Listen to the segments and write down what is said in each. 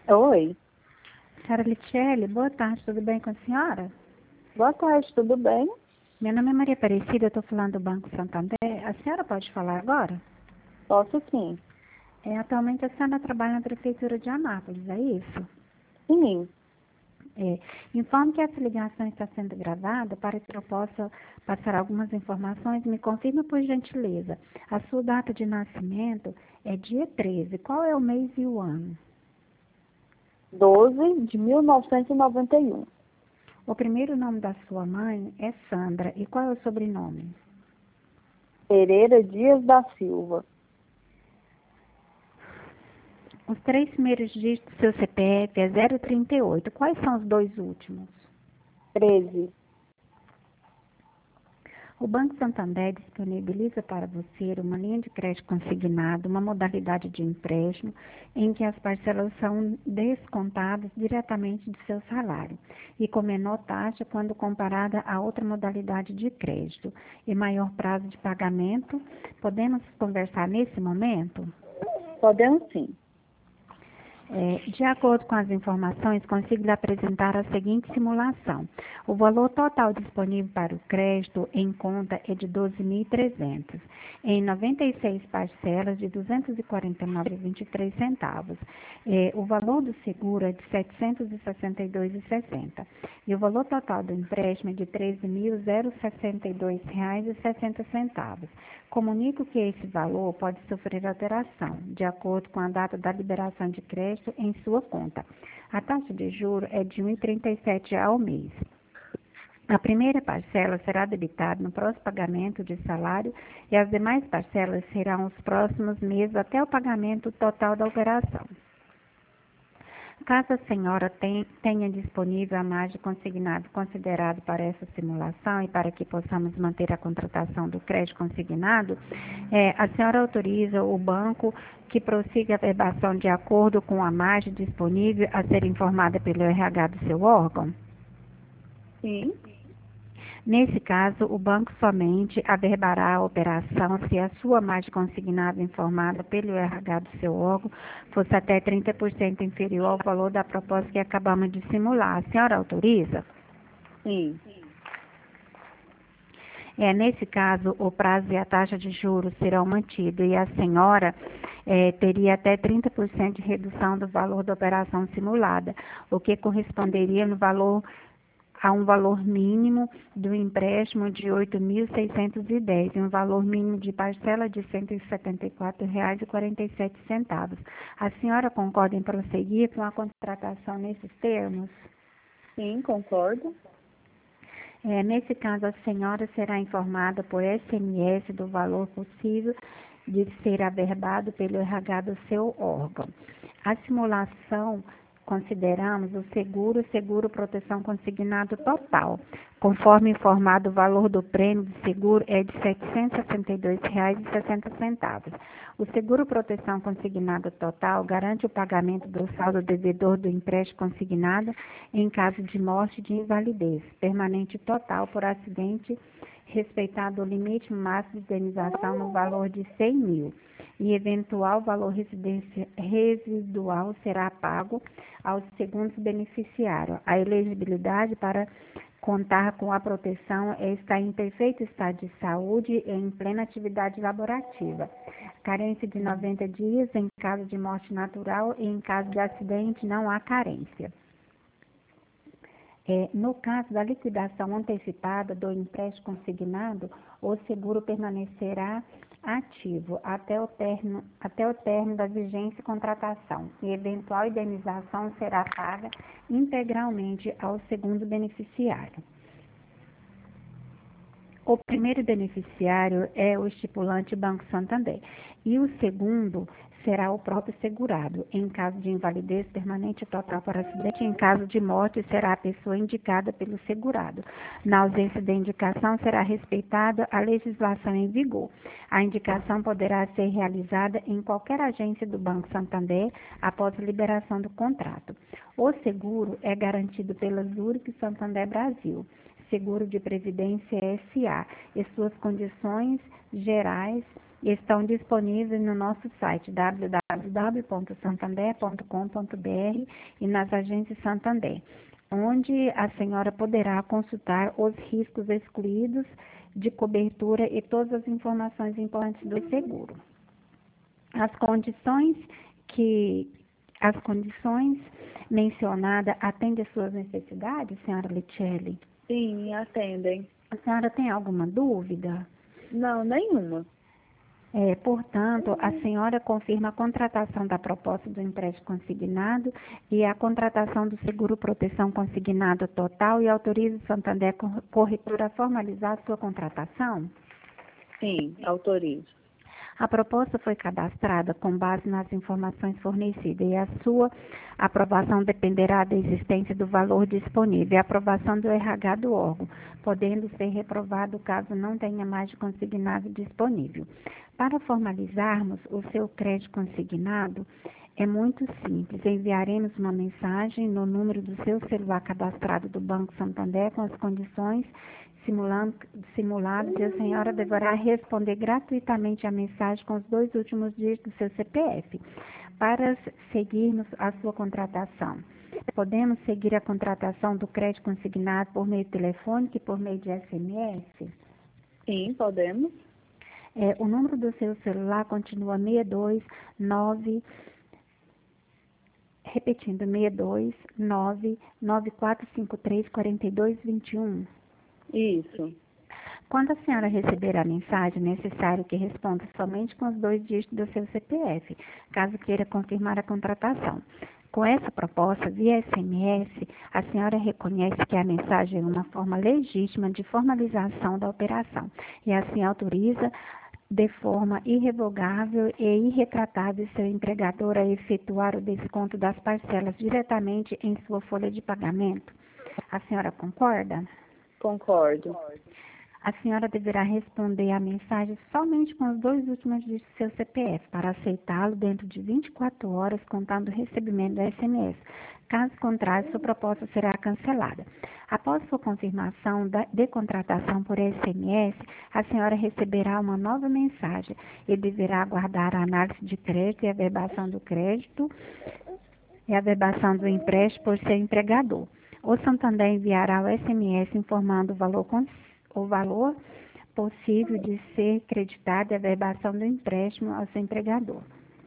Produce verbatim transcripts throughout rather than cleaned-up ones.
Oi, Senhora Litiele, boa tarde, tudo bem com a senhora? boa tarde, tudo bem? Meu nome é Maria Aparecida, eu estou falando do Banco Santander. A senhora pode falar agora? Posso sim. É, atualmente a senhora trabalha na Prefeitura de Anápolis, é isso? Sim, É. Informo que essa ligação está sendo gravada para que eu possa passar algumas informações. Me confirma, por gentileza. A sua data de nascimento é dia treze. Qual é o mês e o ano? doze de mil novecentos e noventa e um. O primeiro nome da sua mãe é Sandra. E qual é o sobrenome? Pereira Dias da Silva. Os três primeiros dígitos do seu C P F é zero trinta e oito. Quais são os dois últimos? treze. O Banco Santander disponibiliza para você uma linha de crédito consignado, uma modalidade de empréstimo em que as parcelas são descontadas diretamente do seu salário e com menor taxa quando comparada a outra modalidade de crédito e maior prazo de pagamento. Podemos conversar nesse momento? Podemos sim. É, de acordo com as informações, consigo lhe apresentar a seguinte simulação. O valor total disponível para o crédito em conta é de doze mil e trezentos, em noventa e seis parcelas de duzentos e quarenta e nove reais e vinte e três centavos. É, o valor do seguro é de setecentos e sessenta e dois reais e sessenta centavos. E o valor total do empréstimo é de treze mil sessenta e dois reais e sessenta centavos. Comunico que esse valor pode sofrer alteração, de acordo com a data da liberação de crédito em sua conta. A taxa de juros é de um vírgula trinta e sete ao mês. A primeira parcela será debitada no próximo pagamento de salário e as demais parcelas serão os próximos meses até o pagamento total da operação. Caso a senhora tenha disponível a margem consignada considerado para essa simulação e para que possamos manter a contratação do crédito consignado, é, a senhora autoriza o banco que prossiga a verbação de acordo com a margem disponível a ser informada pelo R H do seu órgão? Sim, Nesse caso, o banco somente averbará a operação se a sua margem consignada informada pelo R H do seu órgão fosse até trinta por cento inferior ao valor da proposta que acabamos de simular. A senhora autoriza? sim. É, nesse caso, o prazo e a taxa de juros serão mantidos e a senhora é, teria até trinta por cento de redução do valor da operação simulada, o que corresponderia no valor a um valor mínimo do empréstimo de oito mil seiscentos e dez e um valor mínimo de parcela de cento e setenta e quatro reais e quarenta e sete centavos. A senhora concorda em prosseguir com a contratação nesses termos? Sim, concordo. É, nesse caso, a senhora será informada por S M S do valor possível de ser averbado pelo R H do seu órgão. A simulação consideramos o seguro, seguro proteção consignado total. Conforme informado, o valor do prêmio de seguro é de setecentos e sessenta e dois reais e sessenta centavos. O seguro proteção consignado total garante o pagamento do saldo devedor do empréstimo consignado em caso de morte e de invalidez permanente total por acidente, respeitado o limite máximo de indenização no valor de cem mil. E eventual valor residual será pago aos segundos beneficiários. A elegibilidade para contar com a proteção é estar em perfeito estado de saúde e em plena atividade laborativa. Carência de noventa dias em caso de morte natural e em caso de acidente não há carência. É, no caso da liquidação antecipada do empréstimo consignado, o seguro permanecerá ativo até o término, até o término da vigência e contratação, e eventual indenização será paga integralmente ao segundo beneficiário. O primeiro beneficiário é o estipulante Banco Santander e o segundo será o próprio segurado. Em caso de invalidez permanente total por acidente, em caso de morte, será a pessoa indicada pelo segurado. Na ausência da indicação, será respeitada a legislação em vigor. A indicação poderá ser realizada em qualquer agência do Banco Santander após a liberação do contrato. O seguro é garantido pela Zurich Santander Brasil, Seguro de Previdência S A, e suas condições gerais e estão disponíveis no nosso site w w w ponto santander ponto com ponto b r e nas agências Santander, onde a senhora poderá consultar os riscos excluídos de cobertura e todas as informações importantes do seguro. As condições que as condições mencionadas atendem às suas necessidades, senhora Letiele? Sim, atendem. A senhora tem alguma dúvida? Não, nenhuma. É, portanto, a senhora confirma a contratação da proposta do empréstimo consignado e a contratação do seguro proteção consignado total e autoriza o Santander Corretora a formalizar a sua contratação? Sim, autorizo. A proposta foi cadastrada com base nas informações fornecidas e a sua aprovação dependerá da existência do valor disponível e a aprovação do R H do órgão, podendo ser reprovado caso não tenha mais de consignado disponível. Para formalizarmos o seu crédito consignado, é muito simples. Enviaremos uma mensagem no número do seu celular cadastrado do Banco Santander com as condições simulando, simuladas e a senhora deverá responder gratuitamente a mensagem com os dois últimos dígitos do seu C P F para seguirmos a sua contratação. Podemos seguir a contratação do crédito consignado por meio telefônico e por meio de S M S? Sim, podemos. É, o número do seu celular continua seis dois nove, repetindo, seis dois nove, nove quatro cinco três, quatro dois dois um. Isso. Quando a senhora receber a mensagem, é necessário que responda somente com os dois dígitos do seu C P F, caso queira confirmar a contratação. Com essa proposta, via S M S, a senhora reconhece que a mensagem é uma forma legítima de formalização da operação e assim autoriza de forma irrevogável e irretratável seu empregador a efetuar o desconto das parcelas diretamente em sua folha de pagamento. A senhora concorda? Concordo. A senhora deverá responder a mensagem somente com os dois últimos dígitos do seu C P F para aceitá-lo dentro de vinte e quatro horas, contando o recebimento do S M S. Caso contrário, sua proposta será cancelada. Após sua confirmação de contratação por S M S, a senhora receberá uma nova mensagem e deverá aguardar a análise de crédito e a verbação do crédito e a verbação do empréstimo por seu empregador. O Santander enviará o S M S informando o valor, o valor possível de ser creditado e a verbação do empréstimo ao seu empregador.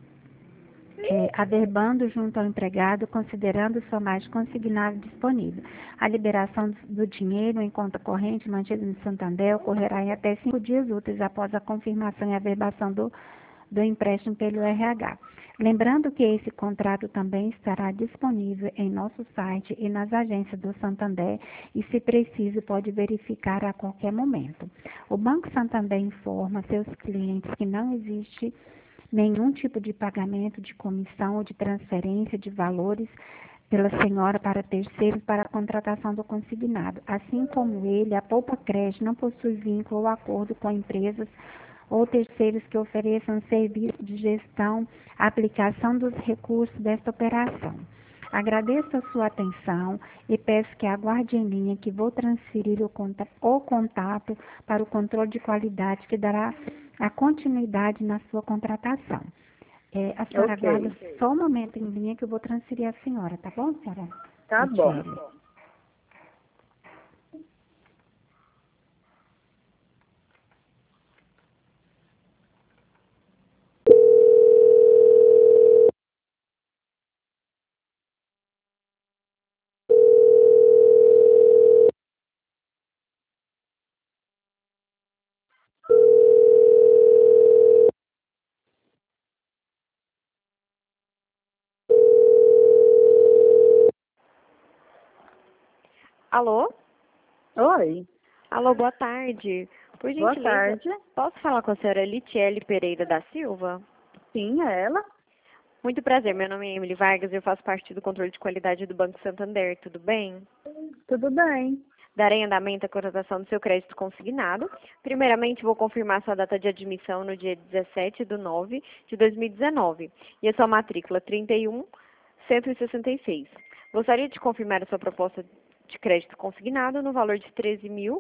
É, averbando junto ao empregado, considerando sua margem consignada disponível. A liberação do dinheiro em conta corrente mantida no Santander ocorrerá em até cinco dias úteis após a confirmação e averbação do, do empréstimo pelo R H. Lembrando que esse contrato também estará disponível em nosso site e nas agências do Santander e, se preciso, pode verificar a qualquer momento. O Banco Santander informa seus clientes que não existe nenhum tipo de pagamento de comissão ou de transferência de valores pela senhora para terceiros para a contratação do consignado. Assim como ele, a Poupa Crédito não possui vínculo ou acordo com empresas ou terceiros que ofereçam serviço de gestão, aplicação dos recursos desta operação. Agradeço a sua atenção e peço que aguarde em linha que vou transferir o contato, o contato para o controle de qualidade que dará a continuidade na sua contratação. É, a senhora Ok. aguarda só um momento em linha que eu vou transferir a senhora, tá bom, senhora? Tá bom. Michele? Alô? Oi. Alô, boa tarde. Por Boa gentileza, tarde. posso falar com a senhora Litiele Pereira da Silva? Sim, é ela? Muito prazer, meu nome é Emily Vargas e eu faço parte do controle de qualidade do Banco Santander, tudo bem? Tudo bem. Darei andamento à contratação do seu crédito consignado. Primeiramente, vou confirmar sua data de admissão no dia dezessete de nove de dois mil e dezenove e a sua matrícula trinta e um, cento e sessenta e seis. Gostaria de confirmar a sua proposta de crédito consignado no valor de treze mil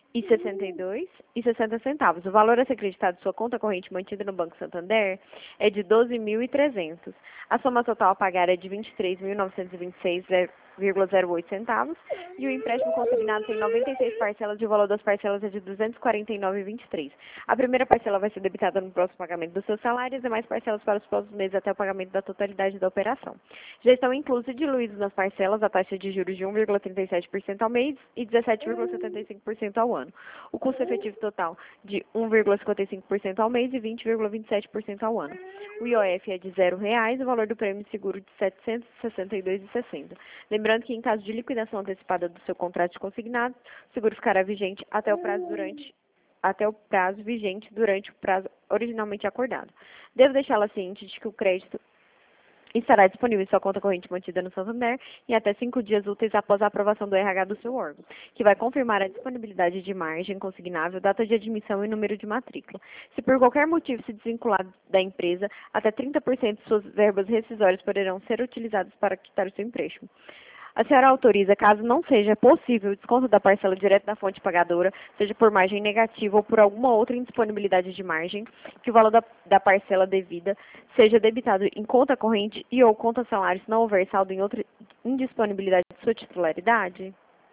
e sessenta e dois reais e sessenta centavos. O valor a ser creditado de sua conta corrente mantida no Banco Santander é de doze mil e trezentos reais. A soma total a pagar é de vinte e três mil novecentos e vinte e seis vírgula zero oito centavos e o empréstimo consignado tem noventa e seis parcelas e o valor das parcelas é de duzentos e quarenta e nove reais e vinte e três centavos. A primeira parcela vai ser debitada no próximo pagamento do seu salário e as demais parcelas para os próximos meses até o pagamento da totalidade da operação. Já estão inclusos e diluídos nas parcelas a taxa de juros de um vírgula trinta e sete por cento ao mês e dezessete vírgula setenta e cinco por cento ao ano. O custo efetivo total de um vírgula cinquenta e cinco por cento ao mês e vinte vírgula vinte e sete por cento ao ano. O I O F é de zero reais, o valor do prêmio de seguro de setecentos e sessenta e dois reais e sessenta centavos. Lembrando que em caso de liquidação antecipada do seu contrato de consignado, o seguro ficará vigente até o prazo durante até o prazo vigente durante o prazo originalmente acordado. Devo deixá-la ciente de que o crédito estará disponível em sua conta corrente mantida no Santander em até cinco dias úteis após a aprovação do R H do seu órgão, que vai confirmar a disponibilidade de margem consignável, data de admissão e número de matrícula. Se por qualquer motivo se desvincular da empresa, até trinta por cento de suas verbas rescisórias poderão ser utilizadas para quitar o seu empréstimo. A senhora autoriza, caso não seja possível o desconto da parcela direto da fonte pagadora, seja por margem negativa ou por alguma outra indisponibilidade de margem, que o valor da, da parcela devida seja debitado em conta corrente e ou conta salário se não houver saldo em outra indisponibilidade de sua titularidade?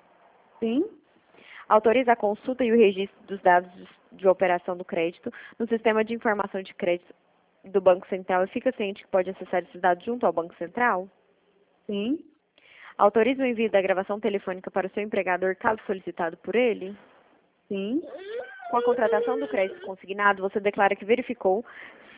Sim. Autoriza a consulta e o registro dos dados de operação do crédito no sistema de informação de crédito do Banco Central e fica ciente que pode acessar esses dados junto ao Banco Central? Sim. Autoriza o envio da gravação telefônica para o seu empregador, caso solicitado por ele? Sim. Com a contratação do crédito consignado, você declara que verificou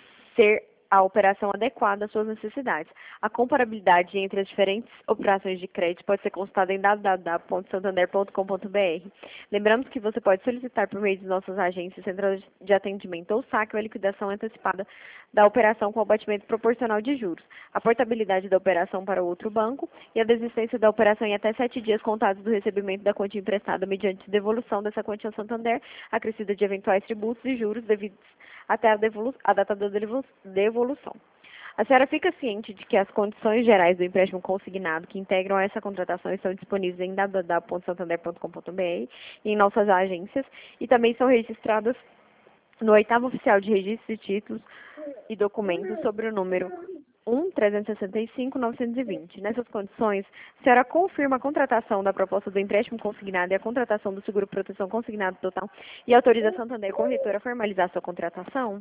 ser a operação adequada às suas necessidades. A comparabilidade entre as diferentes operações de crédito pode ser consultada em w w w ponto santander ponto com ponto b r. Lembramos que você pode solicitar por meio de nossas agências, centrais de atendimento ou saque ou a liquidação antecipada da operação com abatimento proporcional de juros, a portabilidade da operação para outro banco e a desistência da operação em até sete dias contados do recebimento da quantia emprestada mediante devolução dessa quantia ao Santander, acrescida de eventuais tributos e juros devidos até a, devolu a data da devolução. A senhora fica ciente de que as condições gerais do empréstimo consignado que integram essa contratação estão disponíveis em w w w ponto santander ponto com ponto b r e em nossas agências e também são registradas no oitavo oficial de registro de títulos e documentos sobre o número um trezentos e sessenta e cinco novecentos e vinte. Nessas condições, a senhora confirma a contratação da proposta do empréstimo consignado e a contratação do seguro proteção consignado total e autoriza a Santander Corretora a formalizar sua contratação?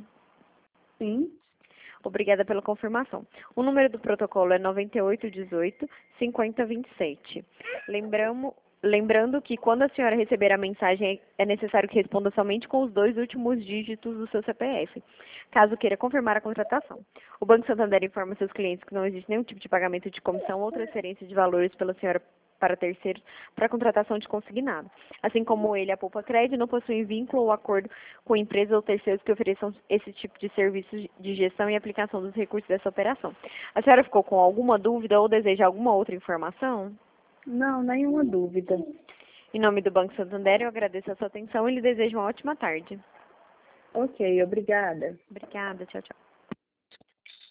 Sim. Obrigada pela confirmação. O número do protocolo é noventa e oito dezoito cinquenta vinte e sete. Lembramos Lembrando que quando a senhora receber a mensagem, é necessário que responda somente com os dois últimos dígitos do seu C P F, caso queira confirmar a contratação. O Banco Santander informa seus clientes que não existe nenhum tipo de pagamento de comissão ou transferência de valores pela senhora para terceiros para a contratação de consignado. Assim como ele, a Poupa Crédito, não possui vínculo ou acordo com empresas ou terceiros que ofereçam esse tipo de serviços de gestão e aplicação dos recursos dessa operação. A senhora ficou com alguma dúvida ou deseja alguma outra informação? Não, nenhuma dúvida. Em nome do Banco Santander, eu agradeço a sua atenção e lhe desejo uma ótima tarde. Ok, obrigada. Obrigada, tchau, tchau.